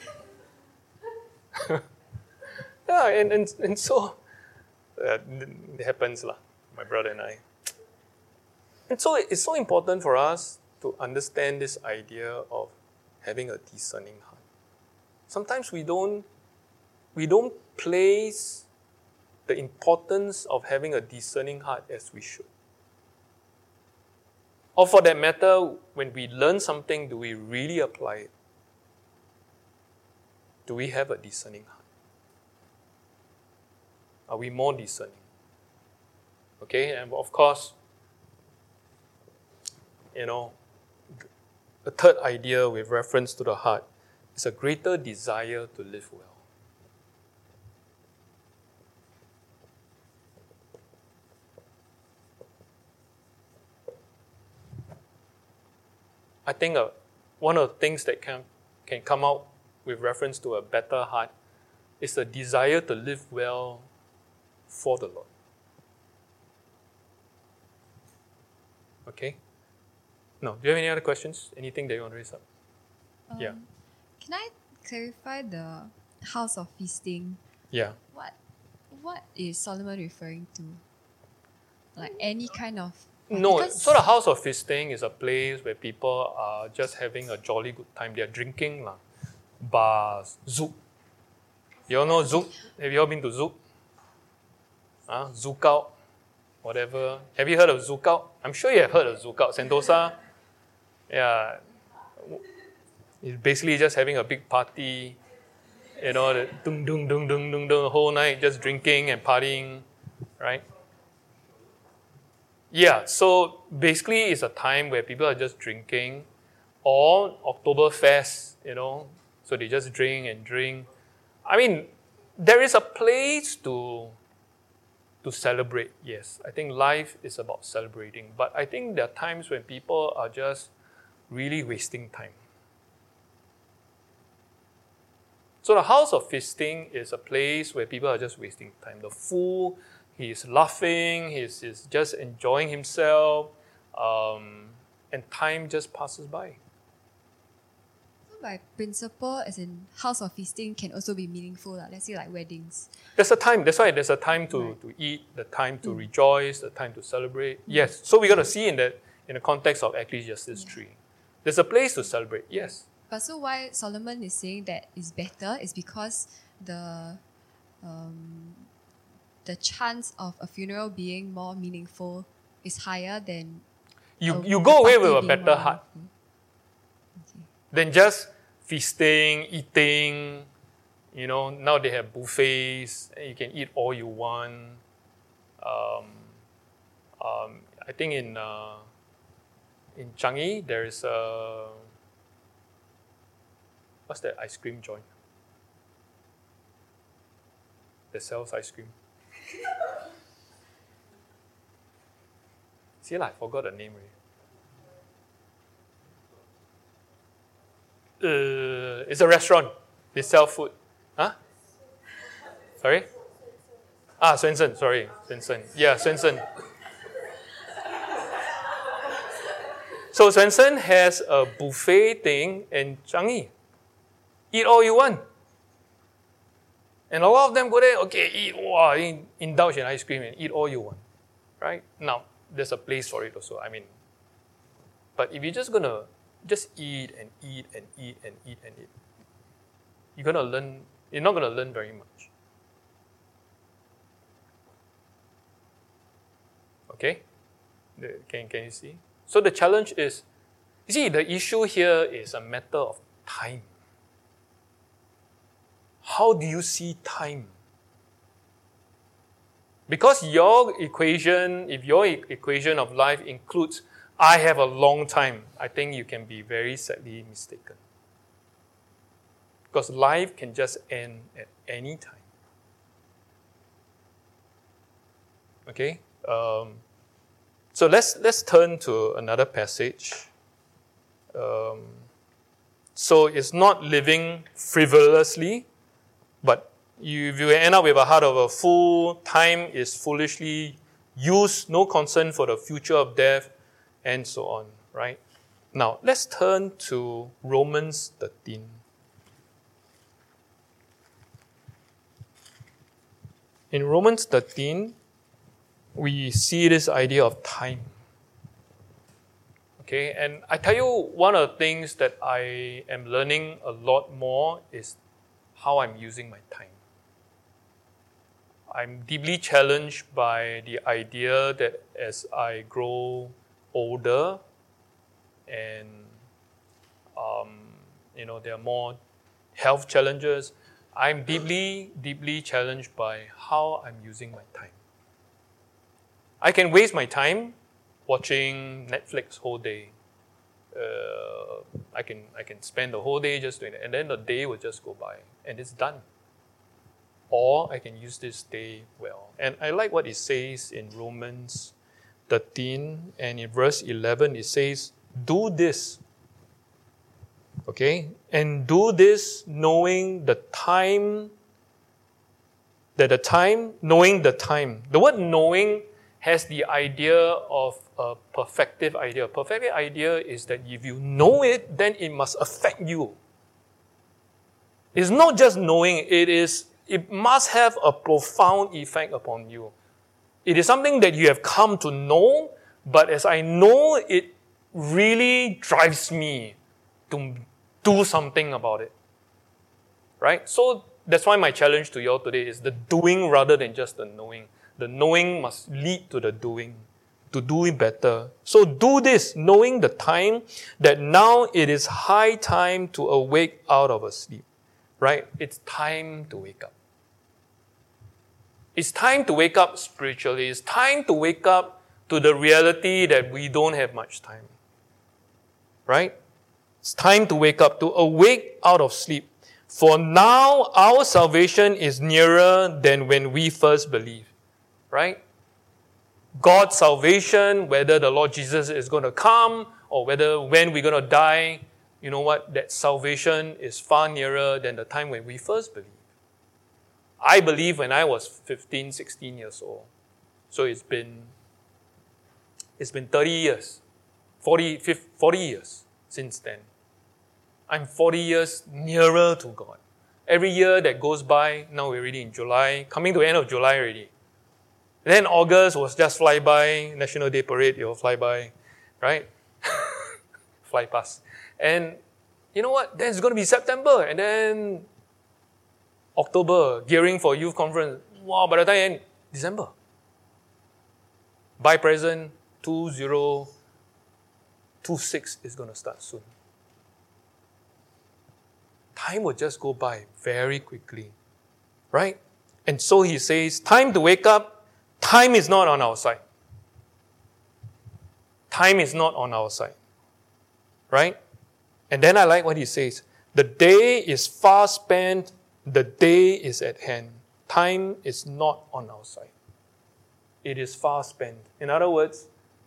Yeah, and so it happens, my brother and I. And so it's so important for us to understand this idea of having a discerning heart. Sometimes we don't place the importance of having a discerning heart as we should. Or for that matter, when we learn something, do we really apply it? Do we have a discerning heart? Are we more discerning? Okay, and of course, the third idea with reference to the heart is a greater desire to live well. I think one of the things that can come out with reference to a better heart is the desire to live well for the Lord. Okay? No, do you have any other questions? Anything that you want to raise up? Yeah. Can I clarify the house of feasting? Yeah. What is Solomon referring to? Like any kind of... No, so the house of feasting is a place where people are just having a jolly good time. They are drinking, bars, Zouk. You all know Zouk? Have you all been to Zouk? Zouk out, whatever. Have you heard of Zouk out? I'm sure you have heard of Zouk out. Sentosa, yeah. It's basically just having a big party, the dung dung dung dung dung the whole night, just drinking and partying, right? Yeah, so basically it's a time where people are just drinking, or Oktoberfest, so they just drink and drink. I mean, there is a place to celebrate, yes. I think life is about celebrating, but I think there are times when people are just really wasting time. So the house of feasting is a place where people are just wasting time. The fool, he's laughing, he's just enjoying himself, and time just passes by. So by principle, as in house of feasting can also be meaningful. Let's say like weddings. There's a time. That's why there's a time to eat, the time to rejoice, the time to celebrate. Yes. So we got to see in the context of Ecclesiastes 3. There's a place to celebrate. Yes. But so why Solomon is saying that is better is because the chance of a funeral being more meaningful is higher than you go away with a party being better more heart meaningful. than just feasting, eating. Now they have buffets and you can eat all you want. I think in Changi there is a what's that ice cream joint that sells ice cream? See, I forgot the name already. It's a restaurant. They sell food. Huh? Sorry? Swensen. Sorry, Swensen. Yeah, Swensen. So Swensen has a buffet thing in Changi. Eat all you want. And a lot of them go there, eat, indulge in ice cream and eat all you want. Right? Now, there's a place for it also. But if you're just going to just eat and eat and eat and eat and eat, you're not going to learn very much. Okay? Can you see? So the challenge is, you see, the issue here is a matter of time. How do you see time? Because if your equation of life includes, I have a long time, I think you can be very sadly mistaken. Because life can just end at any time. Okay? So let's turn to another passage. So it's not living frivolously, but if you end up with a heart of a fool, time is foolishly used, no concern for the future of death, and so on, right? Now, let's turn to Romans 13. In Romans 13, we see this idea of time. Okay, and I tell you, one of the things that I am learning a lot more is how I'm using my time. I'm deeply challenged by the idea that as I grow older and there are more health challenges, I'm deeply, deeply challenged by how I'm using my time. I can waste my time watching Netflix whole day. I can spend the whole day just doing it, and then the day will just go by, and it's done. Or I can use this day well. And I like what it says in Romans 13, and in verse 11 it says, do this. Okay? And do this knowing the time. Knowing the time. The word knowing has the idea of a perfective idea. A perfective idea is that if you know it, then it must affect you. It's not just knowing, it must have a profound effect upon you. It is something that you have come to know, but as I know, it really drives me to do something about it. Right? So that's why my challenge to you all today is the doing rather than just the knowing. The knowing must lead to the doing, to do it better. So do this, knowing the time that now it is high time to awake out of a sleep. Right? It's time to wake up. It's time to wake up spiritually. It's time to wake up to the reality that we don't have much time. Right? It's time to wake up, to awake out of sleep. For now, our salvation is nearer than when we first believed. Right? God's salvation, whether the Lord Jesus is going to come or when we're going to die, you know what, that salvation is far nearer than the time when we first believed. I believed when I was 15, 16 years old. So it's been 30 years, 40 years since then. I'm 40 years nearer to God. Every year that goes by, now we're already in July, coming to the end of July already. Then August was just fly by, National Day Parade, it will fly by, right? Fly past. And you know what? Then it's going to be September, and then October, gearing for youth conference. Wow, by the time end, December. Buy present, 2026 is going to start soon. Time will just go by very quickly, right? And so he says, time to wake up. Time is not on our side. Time is not on our side, right? And then I like what he says. The day is far spent. The day is at hand. Time is not on our side. It is far spent. In other words,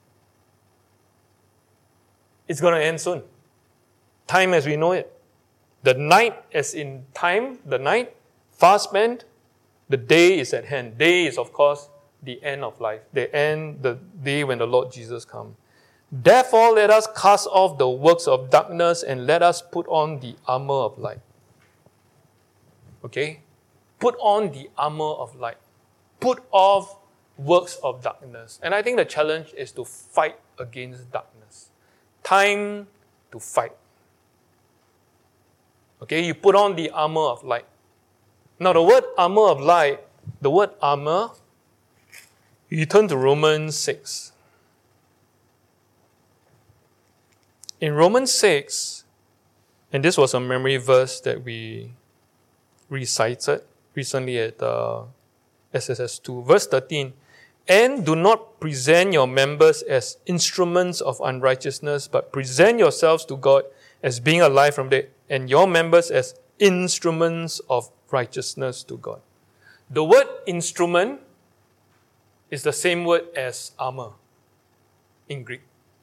it's going to end soon. Time as we know it. The night as in time, the night, far spent. The day is at hand. Day is, of course, the end of life. The day when the Lord Jesus comes. Therefore, let us cast off the works of darkness and let us put on the armor of light. Okay? Put on the armor of light. Put off works of darkness. And I think the challenge is to fight against darkness. Time to fight. Okay? You put on the armor of light. Now, the word armor of light, the word armor, you turn to Romans 6. In Romans 6, and this was a memory verse that we recited recently at SSS2, verse 13, and do not present your members as instruments of unrighteousness, but present yourselves to God as being alive from the dead, and your members as instruments of righteousness to God. The word instrument is the same word as armor in Greek.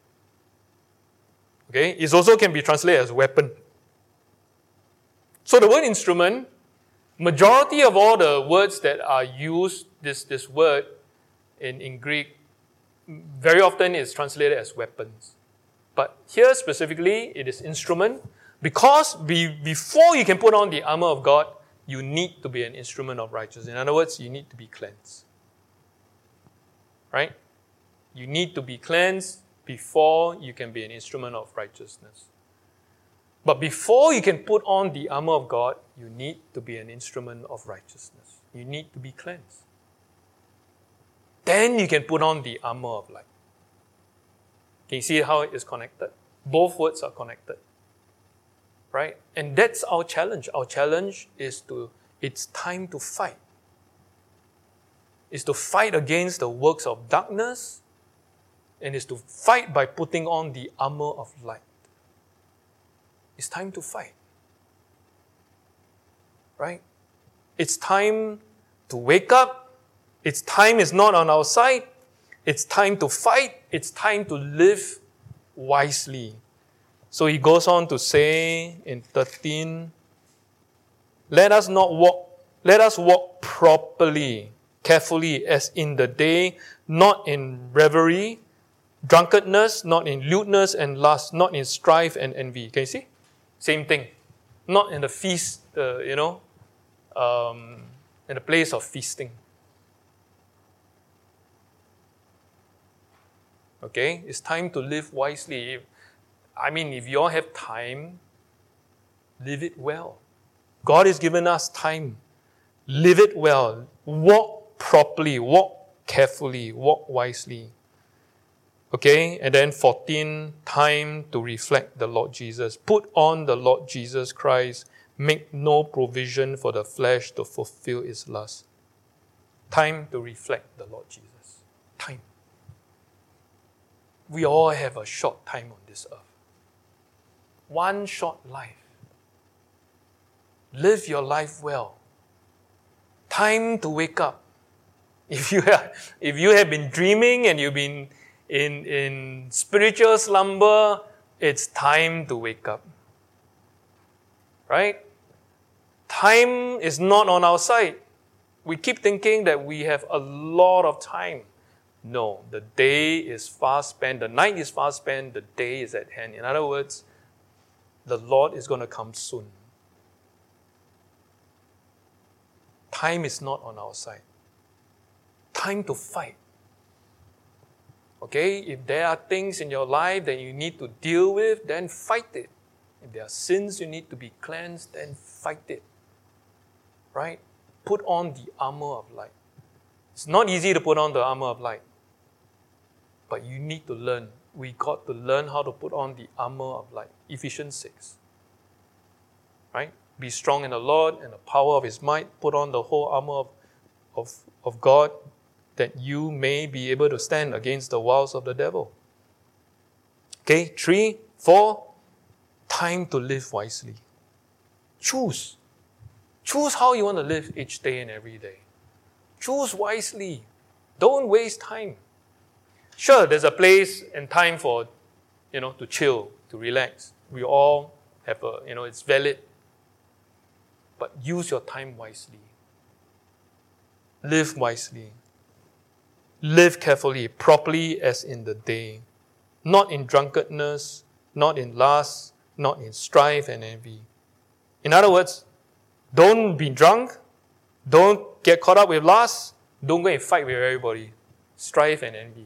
Okay, it also can be translated as weapon. So the word instrument, majority of all the words that are used, this word in Greek, very often is translated as weapons. But here specifically, it is instrument, because before you can put on the armor of God, you need to be an instrument of righteousness. In other words, you need to be cleansed. Right? You need to be cleansed before you can be an instrument of righteousness. But before you can put on the armor of God, you need to be an instrument of righteousness. You need to be cleansed. Then you can put on the armor of light. Can you see how it is connected? Both words are connected. Right? And that's our challenge. Our challenge is it's time to fight. It's to fight against the works of darkness, and is to fight by putting on the armor of light. It's time to fight. Right? It's time to wake up. Its time is not on our side. It's time to fight. It's time to live wisely. So he goes on to say in 13, let us walk properly, carefully, as in the day, not in revelry, drunkenness, not in lewdness and lust, not in strife and envy. Can you see? Same thing. Not in the feast, in the place of feasting. Okay? It's time to live wisely. If you all have time, live it well. God has given us time. Live it well. Walk properly. Walk carefully. Walk wisely. Okay? And then 14, time to reflect the Lord Jesus. Put on the Lord Jesus Christ. Make no provision for the flesh to fulfill its lust. Time to reflect the Lord Jesus. Time. We all have a short time on this earth. One short life. Live your life well. Time to wake up. If you have been dreaming and you've been in spiritual slumber, it's time to wake up. right? Time is not on our side. We keep thinking that we have a lot of time. No, the day is fast spent, the night is fast spent, the day is at hand. In other words, the Lord is going to come soon. Time is not on our side. Time to fight. Okay, if there are things in your life that you need to deal with, then fight it. If there are sins you need to be cleansed, then fight it. Right? Put on the armor of light. It's not easy to put on the armor of light. But you need to learn. We got to learn how to put on the armor of light. Ephesians 6. Right? Be strong in the Lord and the power of His might. Put on the whole armor of God, that you may be able to stand against the wiles of the devil. Okay, 3, 4, time to live wisely. Choose. Choose how you want to live each day and every day. Choose wisely. Don't waste time. Sure, there's a place and time for, to chill, to relax. We all have it's valid. But use your time wisely. Live wisely. Live carefully, properly as in the day. Not in drunkenness, not in lust, not in strife and envy. In other words, don't be drunk. Don't get caught up with lust. Don't go and fight with everybody. Strife and envy.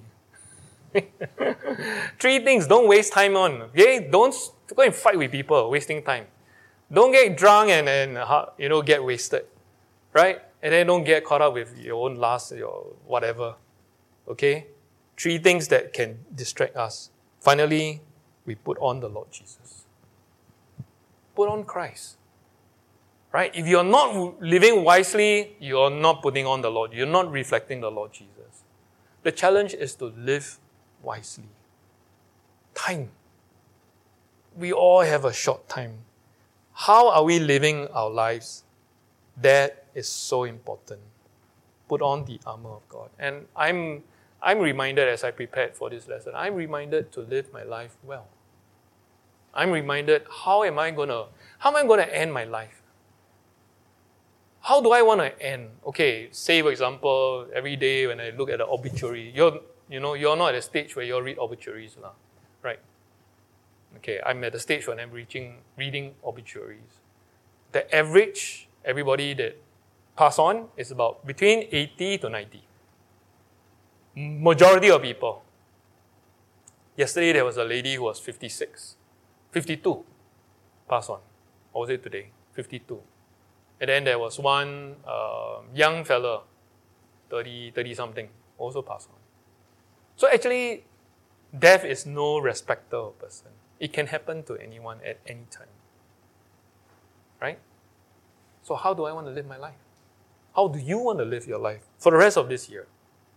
3 things don't waste time on. Okay? Don't go and fight with people, wasting time. Don't get drunk and get wasted. Right? And then don't get caught up with your own lust or whatever. Okay? 3 things that can distract us. Finally, we put on the Lord Jesus. Put on Christ. Right? If you're not living wisely, you're not putting on the Lord. You're not reflecting the Lord Jesus. The challenge is to live wisely. Time. We all have a short time. How are we living our lives? That is so important. Put on the armor of God. And I'm reminded as I prepared for this lesson, I'm reminded to live my life well. I'm reminded, how am I going to end my life? How do I want to end? Okay, say for example, every day when I look at the obituary, you're not at a stage where you read obituaries, right? Okay, I'm at the stage when I'm reading obituaries. The average, everybody that pass on is about between 80 to 90. Majority of people. Yesterday there was a lady who was 52, pass on. Or was it today? 52. And then there was one young fella, 30 something, also passed on. So actually, death is no respecter of person. It can happen to anyone at any time. Right? So how do I want to live my life? How do you want to live your life for the rest of this year?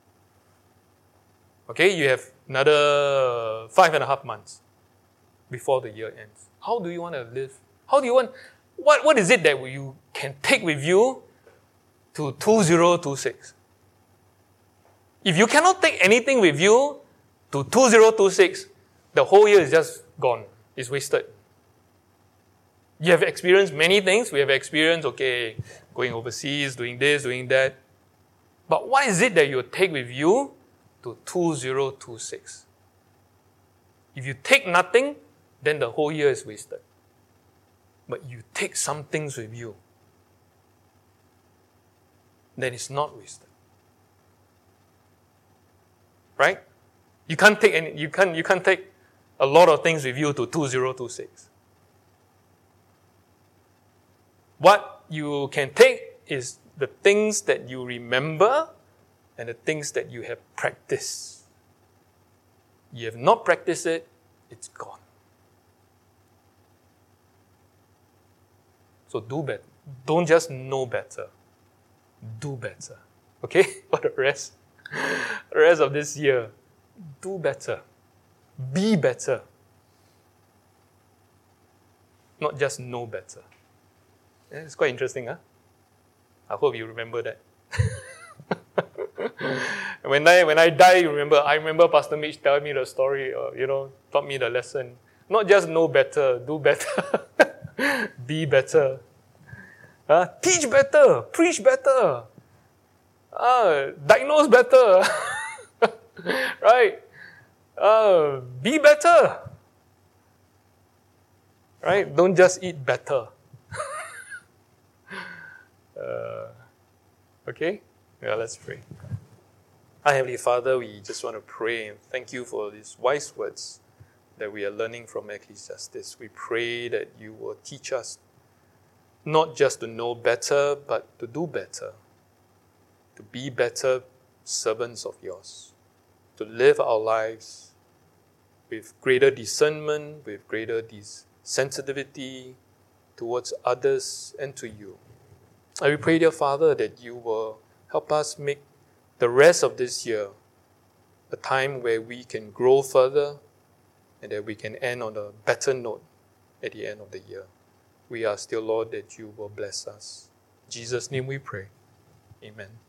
Okay, you have another 5.5 months before the year ends. How do you want to live? What is it that you can take with you to 2026? If you cannot take anything with you to 2026, the whole year is just gone. It's wasted. You have experienced many things. We have experienced, going overseas, doing this, doing that. But what is it that you take with you to 2026? If you take nothing, then the whole year is wasted. But you take some things with you, then it's not wasted. Right? You can't take a lot of things with you to 2026. What you can take is the things that you remember and the things that you have practiced. You have not practiced it, it's gone. So do better. Don't just know better. Do better. Okay? For the rest of this year, do better. Be better. Not just know better. Yeah, it's quite interesting, huh? I hope you remember that. When I die, I remember Pastor Mitch telling me the story, taught me the lesson. Not just know better, do better. Be better. Teach better. Preach better. Diagnose better. Right? Be better. Right? Don't just eat better. Okay? Yeah, let's pray. Our Heavenly Father, we just want to pray and thank you for these wise words that we are learning from Ecclesiastes. We pray that you will teach us not just to know better, but to do better, to be better servants of yours, to live our lives with greater discernment, with greater sensitivity towards others and to you. And we pray, dear Father, that you will help us make the rest of this year a time where we can grow further and that we can end on a better note at the end of the year. We ask, dear Lord, that you will bless us. In Jesus' name we pray. Amen.